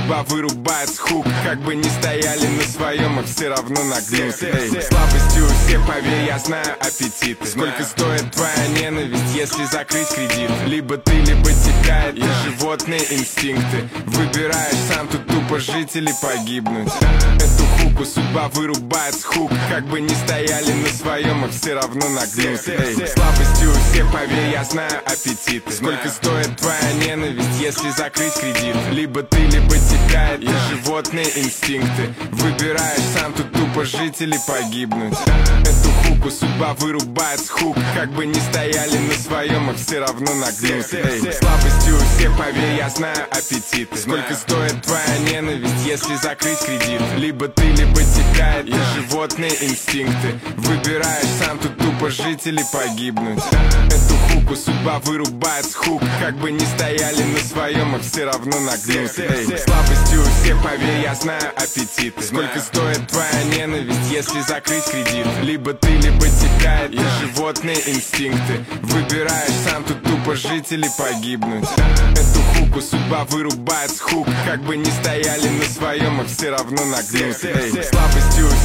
судьба вырубает с хук. Как бы ни стояли на своем, а все равно нагнуты. Слабости у всех, поверь, я знаю аппетиты. Сколько стоит твоя ненависть, если закрыть кредит? Либо ты, либо тебя, это животные инстинкты. Выбираешь сам, тут тупо жить или погибнуть. Эту хуку судьба вырубает с хук. Как бы ни стояли на своем, а все равно нагнуты. Слабости у всех, поверь, я знаю аппетиты. Сколько стоит твоя ненависть, если закрыть кредит? Либо ты, либо тебя, это животные инстинкты. Выбираешь сам, тут тупо жить или погибнуть. Эту хуку судьба вырубает с хук. Как бы ни стояли на своем, а все равно нагнуты. Слабости у всех, поверь, я знаю аппетиты. Сколько стоит твоя ненависть, если закрыть кредит? Либо ты, либо тебя, это животные инстинкты. Выбираешь сам, тут тупо жить или погибнуть. Эту хуку судьба вырубает с хук. Как бы ни стояли на своем, а все равно нагнуты. Слабости у всех, поверь, я знаю аппетиты. Сколько стоит твоя ненависть, если закрыть кредит? Либо ты, либо тебя, это животные инстинкты. Выбираешь сам, тут тупо жить или погибнуть. Эту хуку судьба вырубает с хук. Как бы ни стояли на своем, а все равно нагнуты. Слабости у